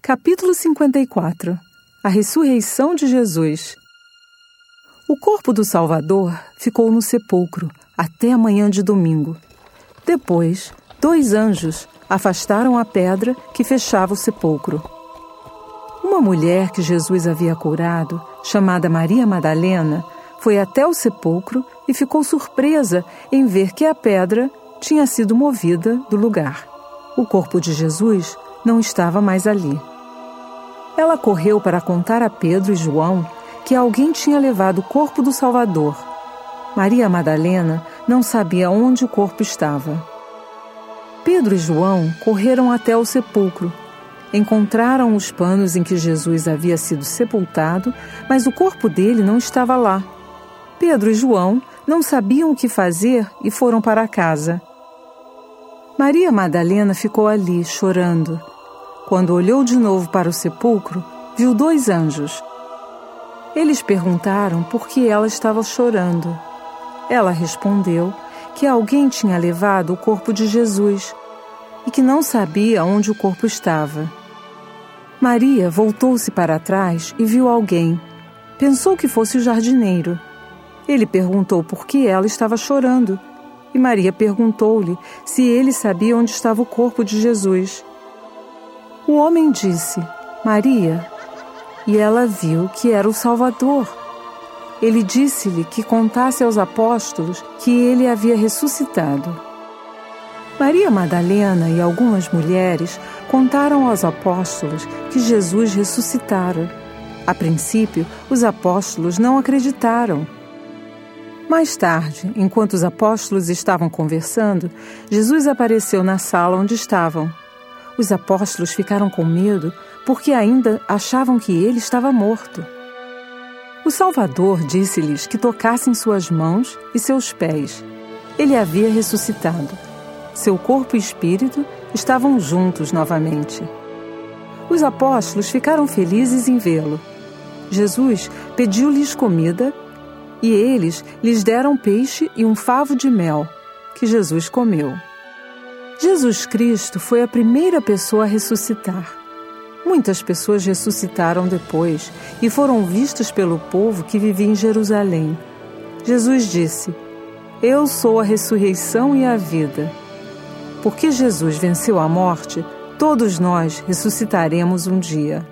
Capítulo 54. A ressurreição de Jesus. O corpo do Salvador ficou no sepulcro até a manhã de domingo. Depois, 2 anjos afastaram a pedra que fechava o sepulcro. Uma mulher que Jesus havia curado, chamada Maria Madalena, foi até o sepulcro e ficou surpresa em ver que a pedra tinha sido movida do lugar. O corpo de Jesus não estava mais ali. Ela correu para contar a Pedro e João que alguém tinha levado o corpo do Salvador. Maria Madalena não sabia onde o corpo estava. Pedro e João correram até o sepulcro. Encontraram os panos em que Jesus havia sido sepultado, mas o corpo dele não estava lá. Pedro e João não sabiam o que fazer e foram para casa. Maria Madalena ficou ali, chorando. Quando olhou de novo para o sepulcro, viu 2 anjos. Eles perguntaram por que ela estava chorando. Ela respondeu que alguém tinha levado o corpo de Jesus e que não sabia onde o corpo estava. Maria voltou-se para trás e viu alguém. Pensou que fosse o jardineiro. Ele perguntou por que ela estava chorando e Maria perguntou-lhe se ele sabia onde estava o corpo de Jesus. O homem disse, Maria, e ela viu que era o Salvador. Ele disse-lhe que contasse aos apóstolos que ele havia ressuscitado. Maria Madalena e algumas mulheres contaram aos apóstolos que Jesus ressuscitara. A princípio, os apóstolos não acreditaram. Mais tarde, enquanto os apóstolos estavam conversando, Jesus apareceu na sala onde estavam. Os apóstolos ficaram com medo porque ainda achavam que ele estava morto. O Salvador disse-lhes que tocassem suas mãos e seus pés. Ele havia ressuscitado. Seu corpo e espírito estavam juntos novamente. Os apóstolos ficaram felizes em vê-lo. Jesus pediu-lhes comida e eles lhes deram peixe e um favo de mel, que Jesus comeu. Jesus Cristo foi a primeira pessoa a ressuscitar. Muitas pessoas ressuscitaram depois e foram vistas pelo povo que vivia em Jerusalém. Jesus disse, Eu sou a ressurreição e a vida. Porque Jesus venceu a morte, todos nós ressuscitaremos um dia.